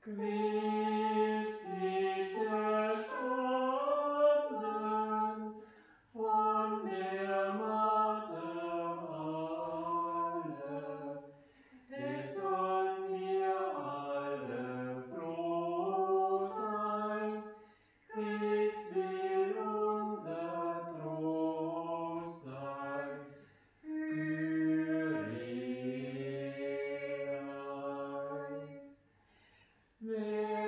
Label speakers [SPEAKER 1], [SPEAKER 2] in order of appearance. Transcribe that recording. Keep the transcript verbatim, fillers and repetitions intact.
[SPEAKER 1] Christ ist erstanden von der Matte alle. Es sollen wir alle froh sein. Christ will unser Trost sein. Kyrie eleis.